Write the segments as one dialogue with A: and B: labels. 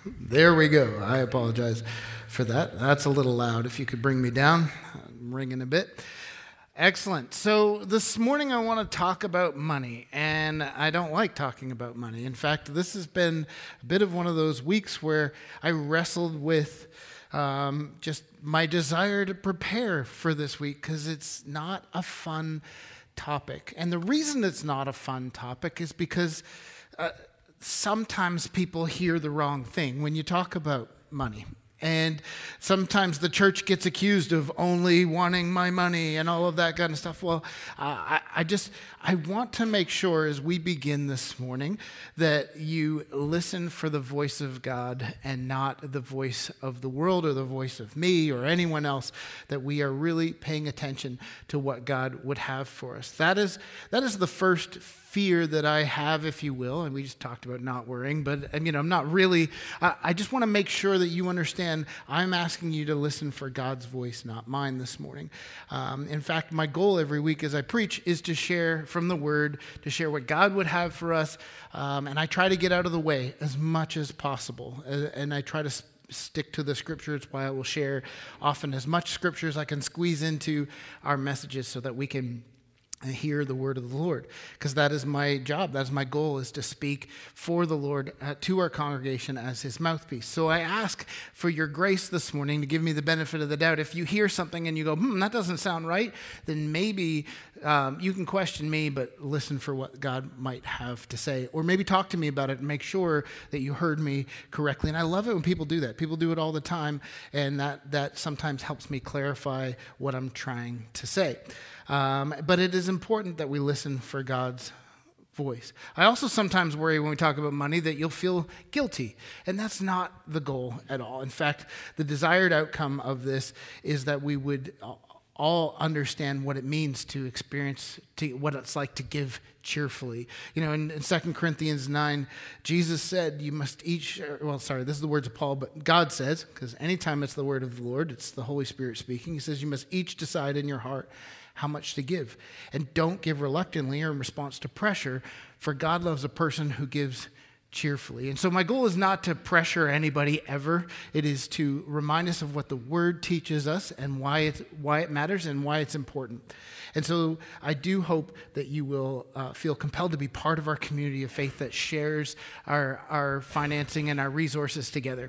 A: There we go. I apologize for that. That's a little loud. If you could bring me down, I'm ringing a bit. Excellent. So this morning I want to talk about money, and I don't like talking about money. In fact, this has been a bit of one of those weeks where I wrestled with just my desire to prepare for this week because it's not a fun topic. And the reason it's not a fun topic is because sometimes people hear the wrong thing when you talk about money. And sometimes the church gets accused of only wanting my money and all of that kind of stuff. Well, I want to make sure as we begin this morning that you listen for the voice of God and not the voice of the world or the voice of me or anyone else, that we are really paying attention to what God would have for us. That is the first fear that I have, if you will, and we just talked about not worrying, but I'm not really, I just want to make sure that you understand I'm asking you to listen for God's voice, not mine this morning. In fact, my goal every week as I preach is to share from the Word, to share what God would have for us, and I try to get out of the way as much as possible, and I try to stick to the Scripture. It's why I will share often as much Scripture as I can squeeze into our messages so that we can hear the word of the Lord, because that is my job. That is my goal, is to speak for the Lord to our congregation as his mouthpiece. So I ask for your grace this morning to give me the benefit of the doubt. If you hear something and you go, that doesn't sound right, then maybe you can question me, but listen for what God might have to say. Or maybe talk to me about it and make sure that you heard me correctly. And I love it when people do that. People do it all the time, and that sometimes helps me clarify what I'm trying to say. But it is important that we listen for God's voice. I also sometimes worry when we talk about money that you'll feel guilty, and that's not the goal at all. In fact, the desired outcome of this is that we would all understand what it means to experience, what it's like to give cheerfully. In 2 Corinthians 9, Jesus said, you must each, this is the words of Paul, but God says, because anytime it's the word of the Lord, it's the Holy Spirit speaking. He says, you must each decide in your heart how much to give. And don't give reluctantly or in response to pressure, for God loves a person who gives cheerfully. And so my goal is not to pressure anybody ever. It is to remind us of what the Word teaches us and why it matters and why it's important. And so I do hope that you will feel compelled to be part of our community of faith that shares our financing and our resources together.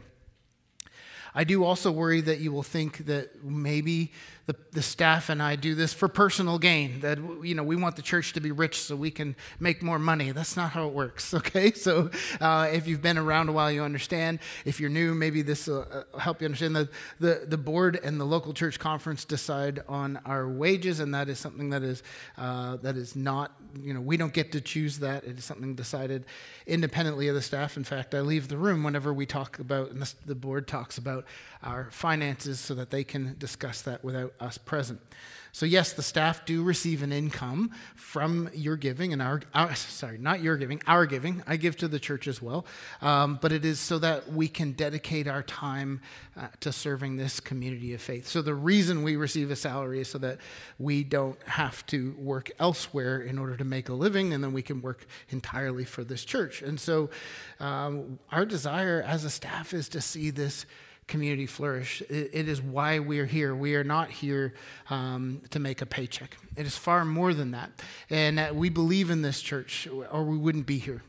A: I do also worry that you will think that maybe the staff and I do this for personal gain, that we want the church to be rich so we can make more money. That's not how it works, okay? So if you've been around a while, you understand. If you're new, maybe this will help you understand. The board and the local church conference decide on our wages, and that is something that is not, we don't get to choose that. It is something decided independently of the staff. In fact, I leave the room whenever we talk about, and the board talks about our finances so that they can discuss that without us present. So yes, the staff do receive an income from your giving and our giving. I give to the church as well. But it is so that we can dedicate our time to serving this community of faith. So the reason we receive a salary is so that we don't have to work elsewhere in order to make a living, and then we can work entirely for this church. And so our desire as a staff is to see this community flourish. It is why we are here. We are not here to make a paycheck. It is far more than that. And we believe in this church, or we wouldn't be here.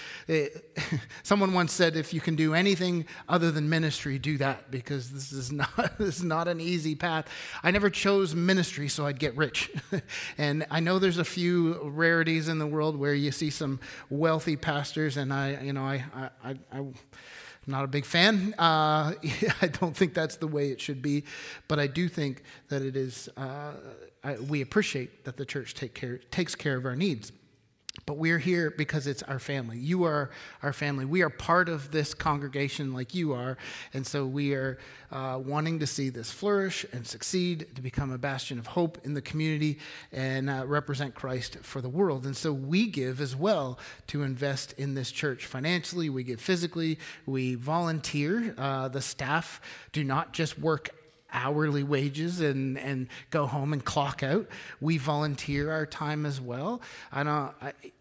A: Someone once said, if you can do anything other than ministry, do that, because this is not an easy path. I never chose ministry so I'd get rich. And I know there's a few rarities in the world where you see some wealthy pastors, and I'm not a big fan. I don't think that's the way it should be, but I do think that it is. We appreciate that the church takes care of our needs. But we're here because it's our family. You are our family. We are part of this congregation like you are. And so we are wanting to see this flourish and succeed, to become a bastion of hope in the community and represent Christ for the world. And so we give as well to invest in this church financially. We give physically. We volunteer. The staff do not just work hourly wages and go home and clock out. We volunteer our time as well.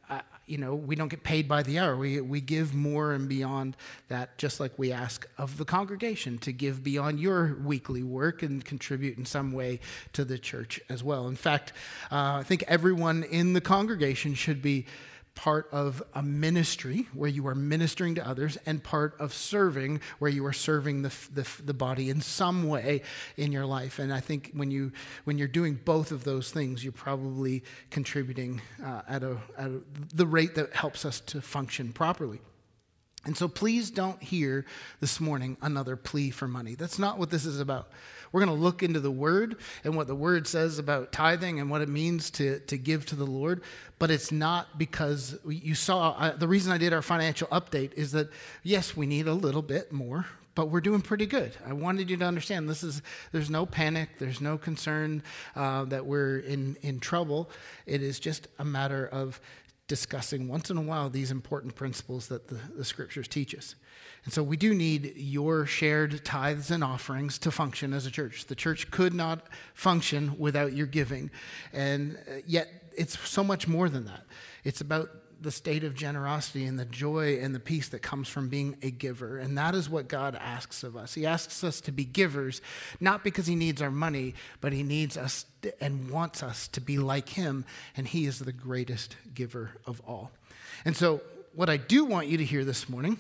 A: we don't get paid by the hour. We give more and beyond that, just like we ask of the congregation to give beyond your weekly work and contribute in some way to the church as well. In fact, I think everyone in the congregation should be part of a ministry where you are ministering to others, and part of serving where you are serving the body in some way in your life. And I think when you're doing both of those things, you're probably contributing at the rate that helps us to function properly. And so please don't hear this morning another plea for money. That's not what this is about. We're going to look into the Word and what the Word says about tithing and what it means to give to the Lord. But it's not because you saw, the reason I did our financial update is that, yes, we need a little bit more, but we're doing pretty good. I wanted you to understand there's no panic, there's no concern that we're in trouble. It is just a matter of discussing once in a while these important principles that the scriptures teach us. And so we do need your shared tithes and offerings to function as a church. The church could not function without your giving. And yet it's so much more than that. It's about the state of generosity and the joy and the peace that comes from being a giver. And that is what God asks of us. He asks us to be givers, not because he needs our money, but he needs us and wants us to be like him. And he is the greatest giver of all. And so what I do want you to hear this morning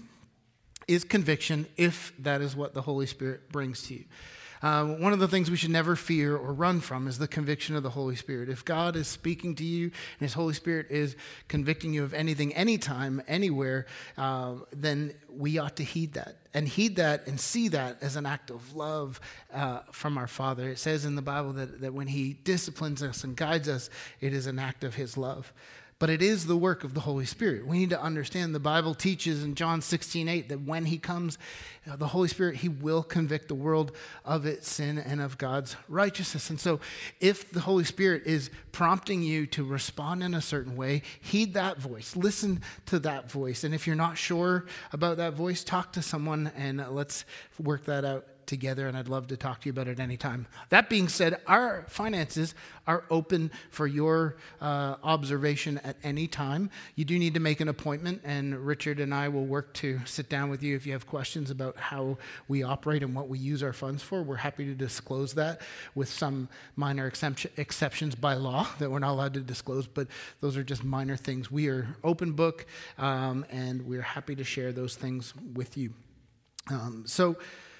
A: is conviction, if that is what the Holy Spirit brings to you. One of the things we should never fear or run from is the conviction of the Holy Spirit. If God is speaking to you and his Holy Spirit is convicting you of anything, anytime, anywhere, then we ought to heed that and see that as an act of love from our Father. It says in the Bible that when he disciplines us and guides us, it is an act of his love. But it is the work of the Holy Spirit. We need to understand the Bible teaches in John 16:8 that when he comes, the Holy Spirit, he will convict the world of its sin and of God's righteousness. And so if the Holy Spirit is prompting you to respond in a certain way, heed that voice. Listen to that voice. And if you're not sure about that voice, talk to someone and let's work that out together, and I'd love to talk to you about it anytime. That being said, our finances are open for your observation at any time. You do need to make an appointment, and Richard and I will work to sit down with you if you have questions about how we operate and what we use our funds for. We're happy to disclose that with some minor exceptions by law that we're not allowed to disclose, but those are just minor things. We are open book, and we're happy to share those things with you. So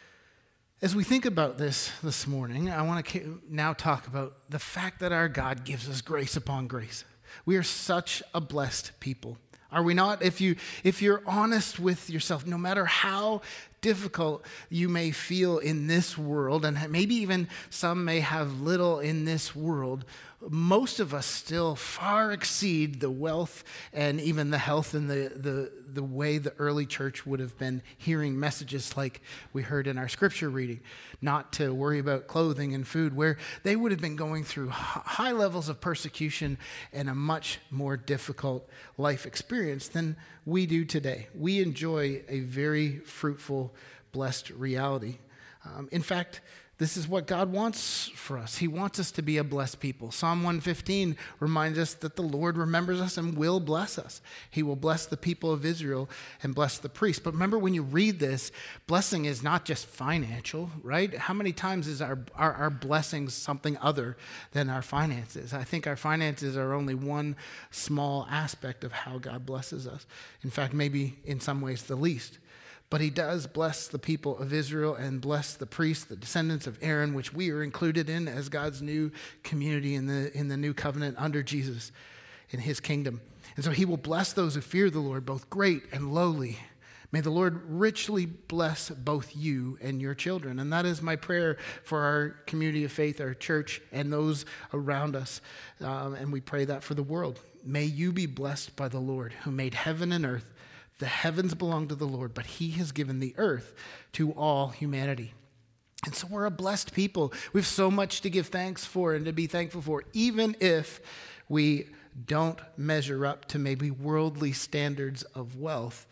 A: as we think about this morning, I want to now talk about the fact that our God gives us grace upon grace. We are such a blessed people. Are we not? If you're honest with yourself, no matter how difficult you may feel in this world, and maybe even some may have little in this world, most of us still far exceed the wealth and even the health and the way the early church would have been hearing messages like we heard in our scripture reading, not to worry about clothing and food, where they would have been going through high levels of persecution and a much more difficult life experience than we do today. We enjoy a very fruitful, blessed reality. In fact, this is what God wants for us. He wants us to be a blessed people. Psalm 115 reminds us that the Lord remembers us and will bless us. He will bless the people of Israel and bless the priests. But remember, when you read this, blessing is not just financial, right? How many times is our blessings something other than our finances? I think our finances are only one small aspect of how God blesses us. In fact, maybe in some ways the least. But he does bless the people of Israel and bless the priests, the descendants of Aaron, which we are included in as God's new community in the new covenant under Jesus in his kingdom. And so he will bless those who fear the Lord, both great and lowly. May the Lord richly bless both you and your children. And that is my prayer for our community of faith, our church, and those around us. And we pray that for the world. May you be blessed by the Lord, who made heaven and earth. The heavens belong to the Lord, but he has given the earth to all humanity. And so we're a blessed people. We have so much to give thanks for and to be thankful for, even if we don't measure up to maybe worldly standards of wealth.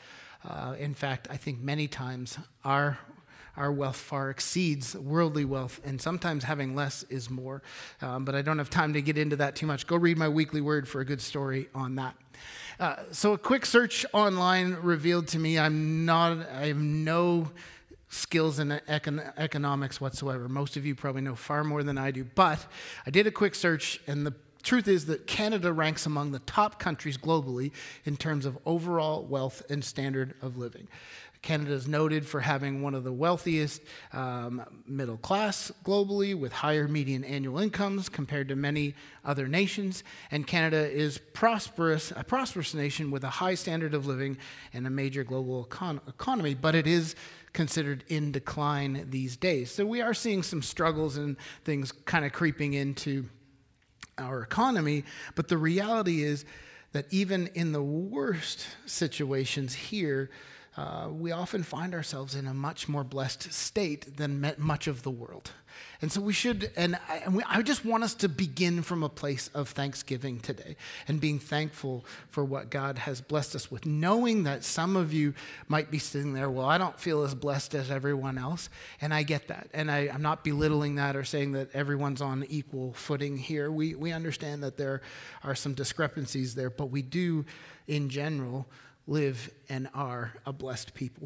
A: In fact, I think many times our wealth far exceeds worldly wealth, and sometimes having less is more. But I don't have time to get into that too much. Go read my weekly word for a good story on that. So a quick search online revealed to me I have no skills in economics whatsoever. Most of you probably know far more than I do, but I did a quick search, and the truth is that Canada ranks among the top countries globally in terms of overall wealth and standard of living. Canada is noted for having one of the wealthiest middle class globally, with higher median annual incomes compared to many other nations. And Canada is a prosperous nation with a high standard of living and a major global economy, but it is considered in decline these days. So we are seeing some struggles and things kind of creeping into our economy, but the reality is that even in the worst situations here, we often find ourselves in a much more blessed state than much of the world. And so we should, I just want us to begin from a place of thanksgiving today and being thankful for what God has blessed us with, knowing that some of you might be sitting there, well, I don't feel as blessed as everyone else, and I get that. And I'm not belittling that or saying that everyone's on equal footing here. We understand that there are some discrepancies there, but we do, in general, live and are a blessed people.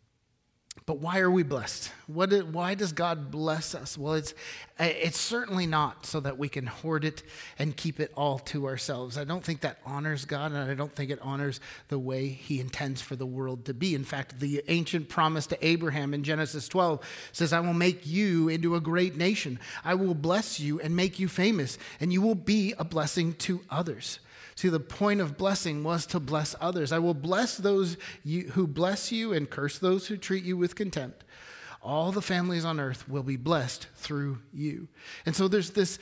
A: But why are we blessed? Why does God bless us? Well, it's certainly not so that we can hoard it and keep it all to ourselves. I don't think that honors God, and I don't think it honors the way he intends for the world to be. In fact, the ancient promise to Abraham in Genesis 12 says, I will make you into a great nation. I will bless you and make you famous, and you will be a blessing to others. See, the point of blessing was to bless others. I will bless those who bless you and curse those who treat you with contempt. All the families on earth will be blessed through you. And so there's this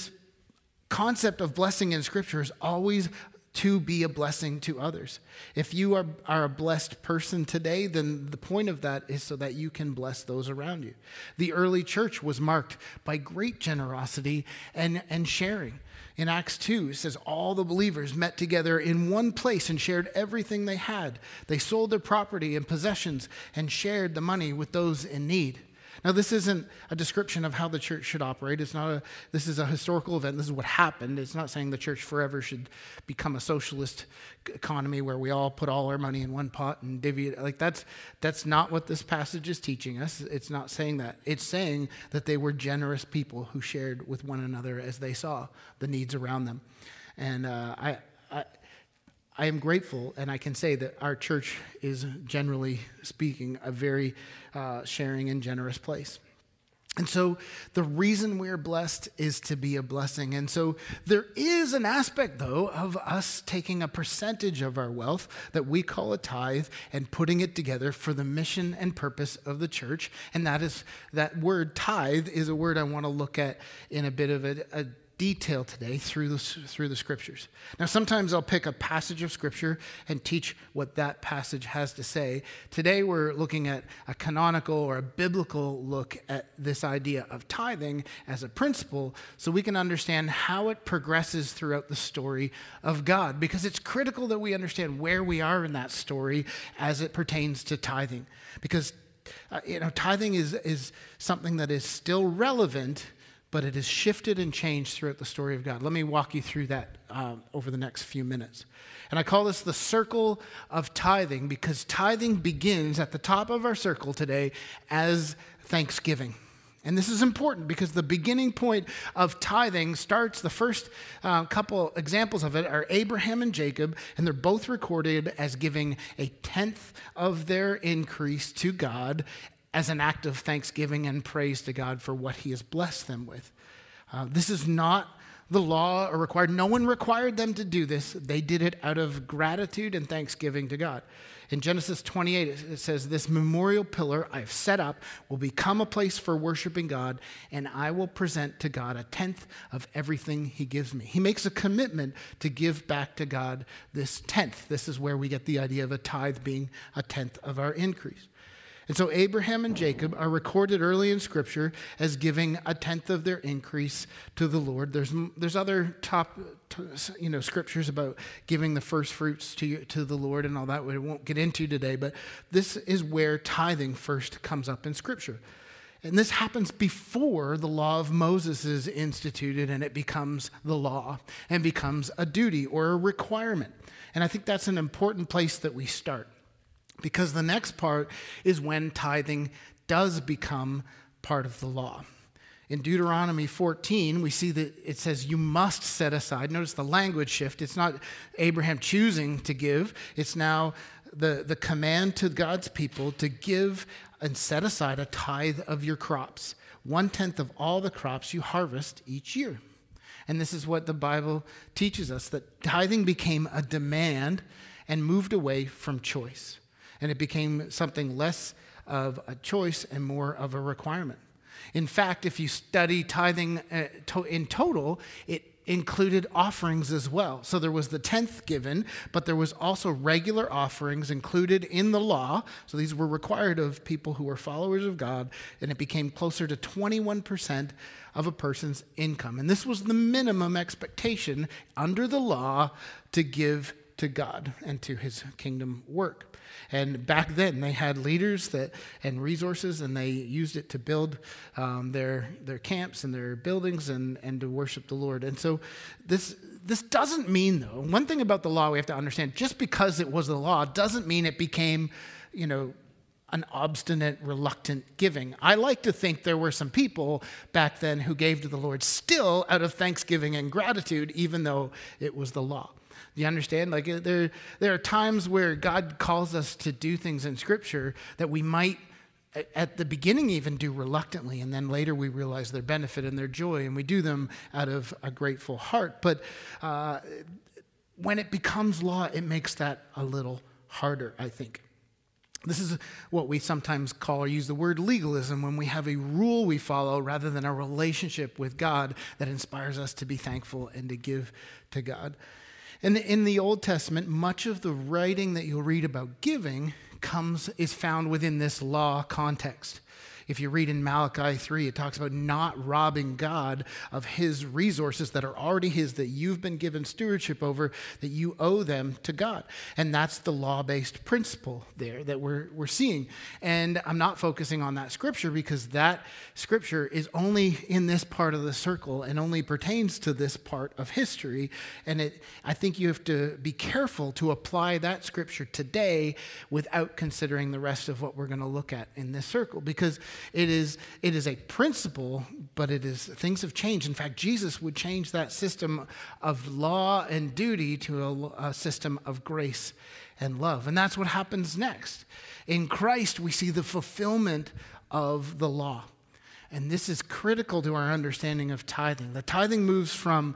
A: concept of blessing in Scripture is always to be a blessing to others. If you are a blessed person today, then the point of that is so that you can bless those around you. The early church was marked by great generosity and sharing. In Acts 2, it says all the believers met together in one place and shared everything they had. They sold their property and possessions and shared the money with those in need. Now, this isn't a description of how the church should operate. This is a historical event. This is what happened. It's not saying the church forever should become a socialist economy where we all put all our money in one pot and divvy it. Like that's not what this passage is teaching us. It's not saying that. It's saying that they were generous people who shared with one another as they saw the needs around them. And I am grateful, and I can say that our church is, generally speaking, a very sharing and generous place. And so the reason we're blessed is to be a blessing. And so there is an aspect, though, of us taking a percentage of our wealth that we call a tithe and putting it together for the mission and purpose of the church. And that word tithe is a word I want to look at in a bit of a detail today through the scriptures. Now, sometimes I'll pick a passage of scripture and teach what that passage has to say. Today, we're looking at a canonical or a biblical look at this idea of tithing as a principle so we can understand how it progresses throughout the story of God, because it's critical that we understand where we are in that story as it pertains to tithing, because tithing is something that is still relevant, but it has shifted and changed throughout the story of God. Let me walk you through that over the next few minutes. And I call this the circle of tithing, because tithing begins at the top of our circle today as thanksgiving. And this is important because the beginning point of tithing starts, the first couple examples of it are Abraham and Jacob, and they're both recorded as giving a tenth of their increase to God as an act of thanksgiving and praise to God for what he has blessed them with. This is not the law or required. No one required them to do this. They did it out of gratitude and thanksgiving to God. In Genesis 28, it says, this memorial pillar I have set up will become a place for worshiping God, and I will present to God a tenth of everything he gives me. He makes a commitment to give back to God this tenth. This is where we get the idea of a tithe being a tenth of our increase. And so Abraham and Jacob are recorded early in Scripture as giving a tenth of their increase to the Lord. There's other top scriptures about giving the first fruits to the Lord and all that we won't get into today, but this is where tithing first comes up in Scripture. And this happens before the law of Moses is instituted and it becomes the law and becomes a duty or a requirement. And I think that's an important place that we start, because the next part is when tithing does become part of the law. In Deuteronomy 14, we see that it says you must set aside. Notice the language shift. It's not Abraham choosing to give. It's now the command to God's people to give and set aside a tithe of your crops, 1/10 of all the crops you harvest each year. And this is what the Bible teaches us, that tithing became a demand and moved away from choice. And it became something less of a choice and more of a requirement. In fact, if you study tithing in total, it included offerings as well. So there was the 10th given, but there was also regular offerings included in the law. So these were required of people who were followers of God, and it became closer to 21% of a person's income. And this was the minimum expectation under the law to give to God and to his kingdom work. And back then, they had leaders and resources, and they used it to build their camps and their buildings and to worship the Lord. And so this doesn't mean, though, one thing about the law we have to understand, just because it was the law doesn't mean it became, an obstinate, reluctant giving. I like to think there were some people back then who gave to the Lord still out of thanksgiving and gratitude, even though it was the law. Do you understand? Like there are times where God calls us to do things in Scripture that we might, at the beginning, even do reluctantly, and then later we realize their benefit and their joy, and we do them out of a grateful heart. But when it becomes law, it makes that a little harder, I think. This is what we sometimes call or use the word legalism, when we have a rule we follow rather than a relationship with God that inspires us to be thankful and to give to God. And in the Old Testament, much of the writing that you'll read about giving is found within this law context. If you read in Malachi 3, it talks about not robbing God of his resources that are already his, that you've been given stewardship over, that you owe them to God. And that's the law-based principle there that we're seeing. And I'm not focusing on that scripture because that scripture is only in this part of the circle and only pertains to this part of history. And I think you have to be careful to apply that scripture today without considering the rest of what we're going to look at in this circle, because it is a principle, but things have changed. In fact, Jesus would change that system of law and duty to a system of grace and love. And that's what happens next. In Christ, we see the fulfillment of the law. And this is critical to our understanding of tithing. The tithing moves from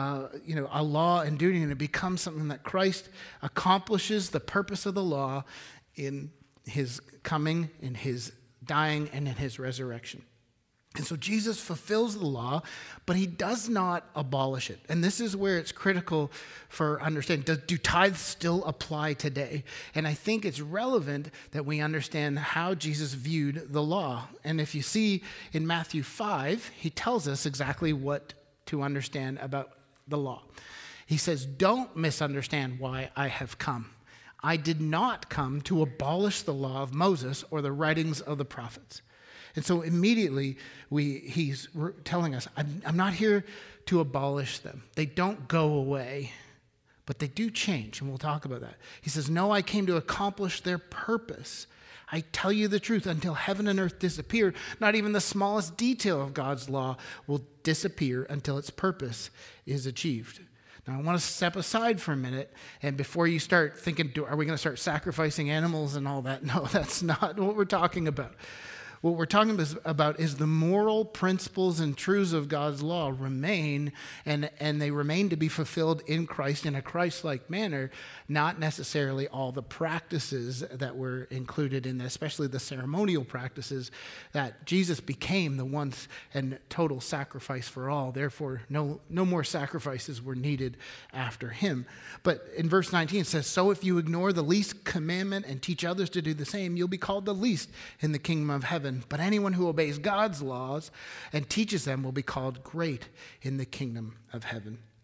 A: a law and duty, and it becomes something that Christ accomplishes the purpose of the law in his coming, in his dying, and in his resurrection. And so Jesus fulfills the law, but he does not abolish it. And this is where it's critical for understanding. Do tithes still apply today? And I think it's relevant that we understand how Jesus viewed the law. And if you see in Matthew 5, he tells us exactly what to understand about the law. He says, "Don't misunderstand why I have come. I did not come to abolish the law of Moses or the writings of the prophets." And so immediately he's telling us, I'm not here to abolish them. They don't go away, but they do change, and we'll talk about that. He says, "No, I came to accomplish their purpose. I tell you the truth, until heaven and earth disappear, not even the smallest detail of God's law will disappear until its purpose is achieved." Now, I want to step aside for a minute, and before you start thinking, are we going to start sacrificing animals and all that? No, that's not what we're talking about. What we're talking about is the moral principles and truths of God's law remain, and they remain to be fulfilled in Christ in a Christ-like manner, not necessarily all the practices that were included in, especially the ceremonial practices, that Jesus became the once and total sacrifice for all. Therefore, no more sacrifices were needed after him. But in verse 19 it says, "So if you ignore the least commandment and teach others to do the same, you'll be called the least in the kingdom of heaven. But anyone who obeys God's laws and teaches them will be called great in the kingdom of heaven."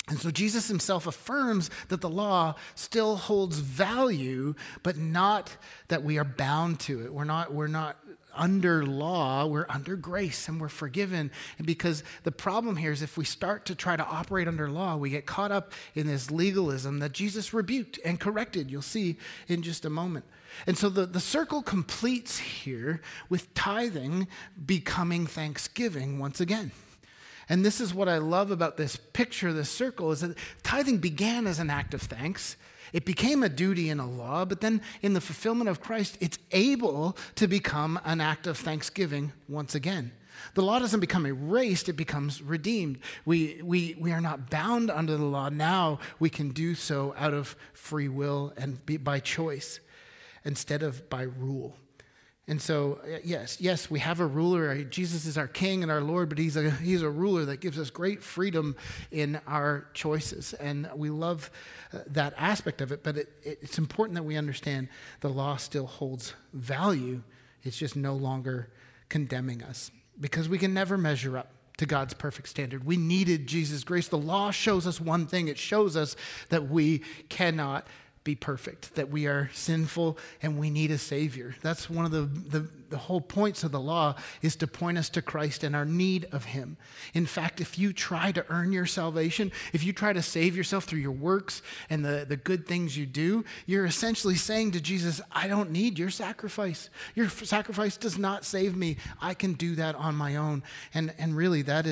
A: And so Jesus himself affirms that the law still holds value, but not that we are bound to it. We're not under law, we're under grace, and we're forgiven. And because the problem here is if we start to try to operate under law, we get caught up in this legalism that Jesus rebuked and corrected. You'll see in just a moment. And so the circle completes here with tithing becoming thanksgiving once again. And this is what I love about this picture, this circle, is that tithing began as an act of thanks. It became a duty and a law, but then in the fulfillment of Christ, it's able to become an act of thanksgiving once again. The law doesn't become erased, it becomes redeemed. We are not bound under the law. Now we can do so out of free will and by choice instead of by rule. And so, yes, we have a ruler. Jesus is our King and our Lord, but he's a ruler that gives us great freedom in our choices. And we love that aspect of it, but it's important that we understand the law still holds value. It's just no longer condemning us because we can never measure up to God's perfect standard. We needed Jesus' grace. The law shows us one thing. It shows us that we cannot be perfect, that we are sinful and we need a Savior. That's one of the whole points of the law, is to point us to Christ and our need of Him. In fact, if you try to earn your salvation, if you try to save yourself through your works and the good things you do, you're essentially saying to Jesus, I don't need your sacrifice. Your sacrifice does not save me. I can do that on my own. And really that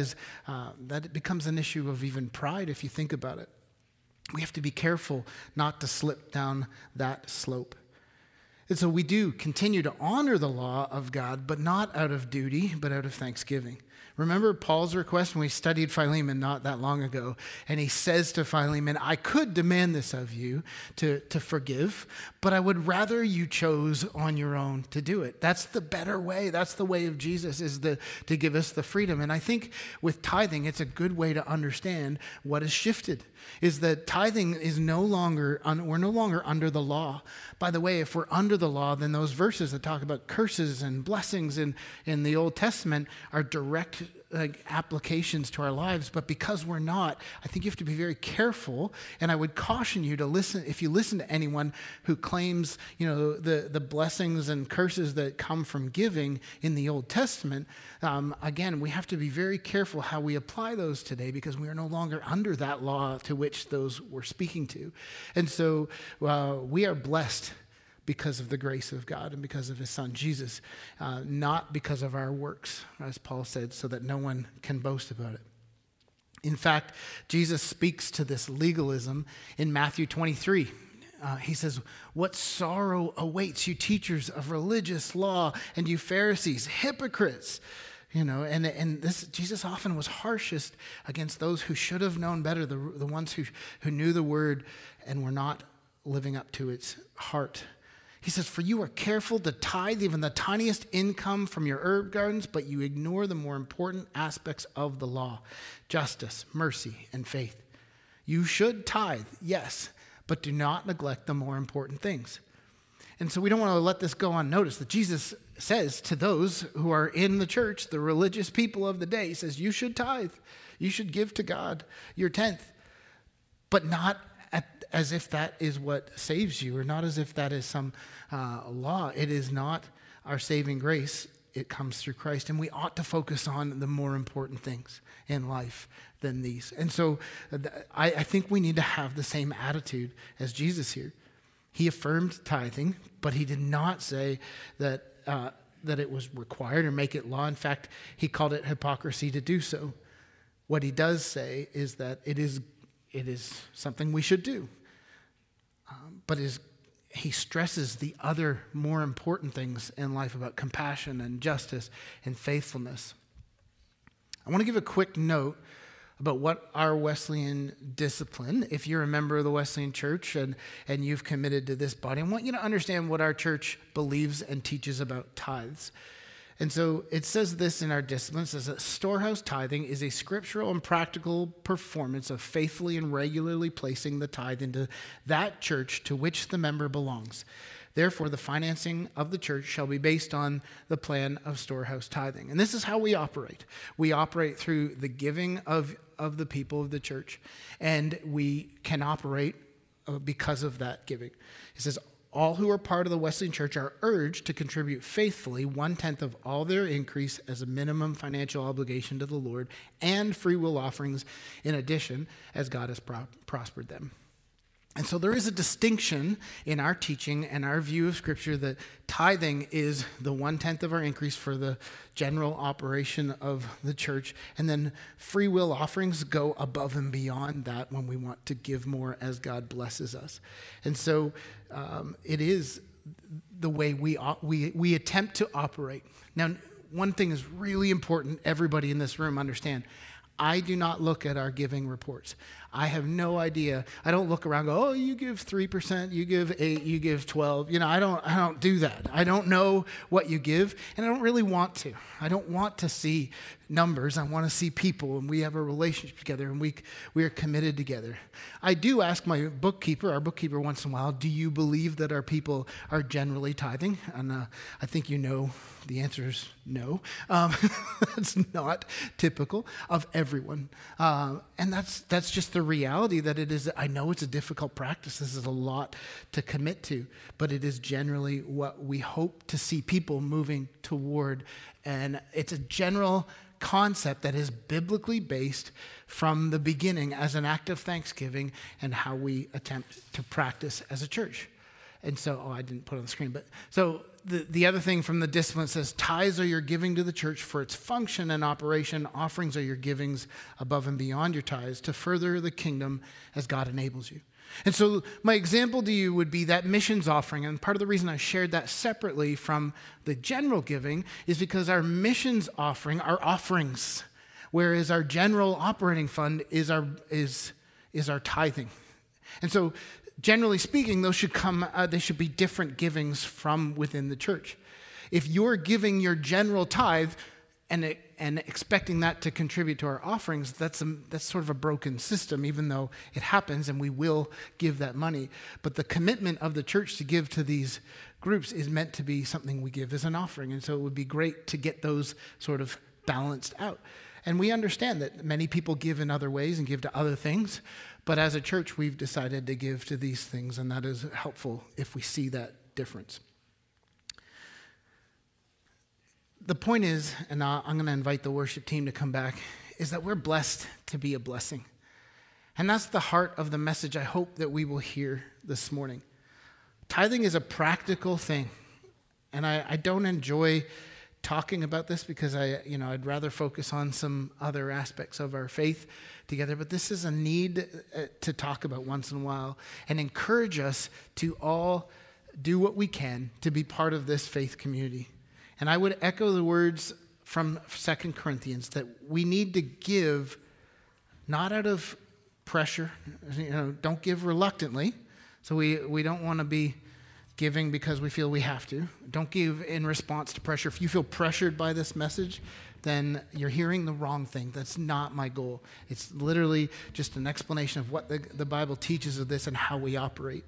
A: it becomes an issue of even pride if you think about it. We have to be careful not to slip down that slope. And so we do continue to honor the law of God, but not out of duty, but out of thanksgiving. Remember Paul's request when we studied Philemon not that long ago, and he says to Philemon, I could demand this of you to forgive, but I would rather you chose on your own to do it. That's the better way. That's the way of Jesus, is to give us the freedom. And I think with tithing, it's a good way to understand what has shifted, is that tithing is we're no longer under the law. By the way, if we're under the law, then those verses that talk about curses and blessings in the Old Testament are direct applications to our lives. But because we're not, I think you have to be very careful. And I would caution you to listen. If you listen to anyone who claims, the blessings and curses that come from giving in the Old Testament, again, we have to be very careful how we apply those today, because we are no longer under that law to which those were speaking to. And so we are blessed because of the grace of God and because of His Son, Jesus, not because of our works, as Paul said, so that no one can boast about it. In fact, Jesus speaks to this legalism in Matthew 23. He says, what sorrow awaits you teachers of religious law and you Pharisees, hypocrites. And this, Jesus often was harshest against those who should have known better, the ones who knew the word and were not living up to its heart. He says, for you are careful to tithe even the tiniest income from your herb gardens, but you ignore the more important aspects of the law: justice, mercy, and faith. You should tithe, yes, but do not neglect the more important things. And so we don't want to let this go unnoticed, that Jesus says to those who are in the church, the religious people of the day, He says, you should tithe. You should give to God your tenth, but not as if that is what saves you, or not as if that is some law. It is not our saving grace. It comes through Christ, and we ought to focus on the more important things in life than these. And so I think we need to have the same attitude as Jesus here. He affirmed tithing, but He did not say that it was required or make it law. In fact, He called it hypocrisy to do so. What He does say is that it is something we should do. But He stresses the other more important things in life about compassion and justice and faithfulness. I want to give a quick note about what our Wesleyan discipline, if you're a member of the Wesleyan Church and you've committed to this body, I want you to understand what our church believes and teaches about tithes. And so it says this in our discipline. It says that storehouse tithing is a scriptural and practical performance of faithfully and regularly placing the tithe into that church to which the member belongs. Therefore, the financing of the church shall be based on the plan of storehouse tithing. And this is how we operate. We operate through the giving of the people of the church, and we can operate because of that giving. It says, all who are part of the Wesleyan Church are urged to contribute faithfully 1/10 of all their increase as a minimum financial obligation to the Lord, and free will offerings in addition, as God has prospered them. And so there is a distinction in our teaching and our view of Scripture that tithing is the 1/10 of our increase for the general operation of the church, and then free will offerings go above and beyond that when we want to give more as God blesses us. And so it is the way we attempt to operate. Now, one thing is really important, everybody in this room understand. I do not look at our giving reports. I have no idea. I don't look around and go, oh, you give 3%, you give 8%, you give 12%. You know, I don't do that. I don't know what you give, and I don't really want to. I don't want to see numbers. I want to see people, and we have a relationship together, and we are committed together. I do ask my bookkeeper, our bookkeeper once in a while, do you believe that our people are generally tithing? And I think you know the answer is no. That's not typical of everyone. And that's just the reality that it is. I know it's a difficult practice. This is a lot to commit to, but it is generally what we hope to see people moving toward. And it's a general concept that is biblically based from the beginning as an act of thanksgiving and how we attempt to practice as a church. And so, I didn't put it on the screen, but so the other thing from the discipline says, tithes are your giving to the church for its function and operation. Offerings are your givings above and beyond your tithes to further the kingdom as God enables you. And so my example to you would be that missions offering. And part of the reason I shared that separately from the general giving is because our missions offering are offerings, whereas our general operating fund is our tithing. And so generally speaking, those should they should be different givings from within the church. If you're giving your general tithe and expecting that to contribute to our offerings, that's sort of a broken system, even though it happens and we will give that money. But the commitment of the church to give to these groups is meant to be something we give as an offering. And so it would be great to get those sort of balanced out. And we understand that many people give in other ways and give to other things. But as a church, we've decided to give to these things, and that is helpful if we see that difference. The point is, and I'm going to invite the worship team to come back, is that we're blessed to be a blessing. And that's the heart of the message I hope that we will hear this morning. Tithing is a practical thing. And I don't enjoy talking about this because I'd rather focus on some other aspects of our faith together, but this is a need to talk about once in a while and encourage us to all do what we can to be part of this faith community. And I would echo the words from 2 Corinthians that we need to give not out of pressure, don't give reluctantly. So we don't want to be giving because we feel we have to. Don't give in response to pressure. If you feel pressured by this message, then you're hearing the wrong thing. That's not my goal. It's literally just an explanation of what the Bible teaches of this and how we operate.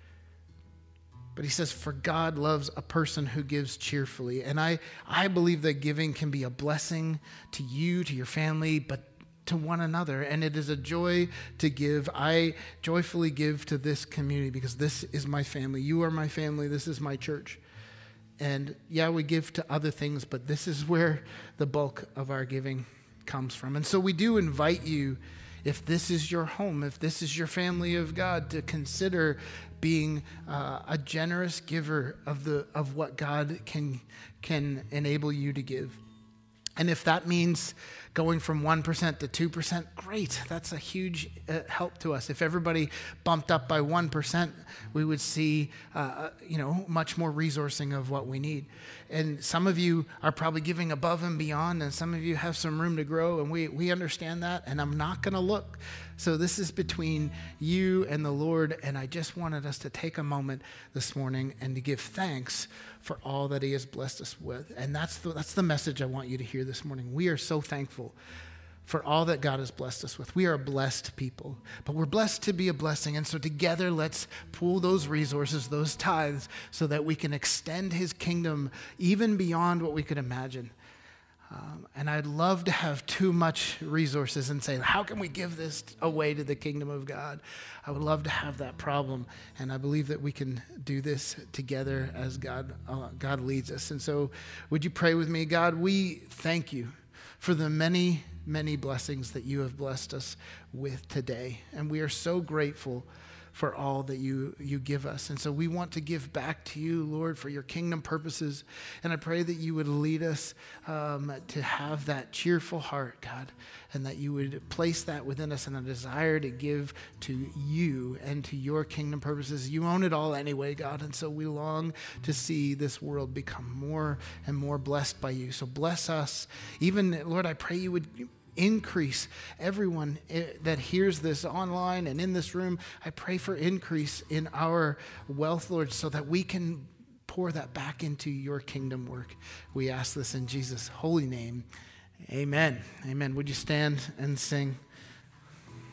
A: But he says, for God loves a person who gives cheerfully. And I believe that giving can be a blessing to you, to your family, but to one another. And it is a joy to give. I joyfully give to this community because this is my family. You are my family. This is my church. And yeah, we give to other things, but this is where the bulk of our giving comes from. And so we do invite you, if this is your home, if this is your family of God, to consider being a generous giver of what God can enable you to give. And if that means going from 1% to 2%, great. That's a huge help to us. If everybody bumped up by 1%, we would see, much more resourcing of what we need. And some of you are probably giving above and beyond, and some of you have some room to grow, and we understand that, and I'm not going to look. So this is between you and the Lord, and I just wanted us to take a moment this morning and to give thanks for all that he has blessed us with. And that's the message I want you to hear this morning. We are so thankful for all that God has blessed us with. We are a blessed people, but we're blessed to be a blessing. And so together, let's pool those resources, those tithes, so that we can extend his kingdom even beyond what we could imagine. And I'd love to have too much resources and say, how can we give this away to the kingdom of God? I would love to have that problem. And I believe that we can do this together as God leads us. And so would you pray with me? God, we thank you for the many, many blessings that you have blessed us with today. And we are so grateful for all that you give us. And so we want to give back to you, Lord, for your kingdom purposes. And I pray that you would lead us to have that cheerful heart, God, and that you would place that within us and a desire to give to you and to your kingdom purposes. You own it all anyway, God, and so we long to see this world become more and more blessed by you. So bless us. Even, Lord, I pray you would increase everyone that hears this online and in this room. I pray for increase in our wealth, Lord, so that we can pour that back into your kingdom work. We ask this in Jesus' holy name. Amen. Amen. Would you stand and sing?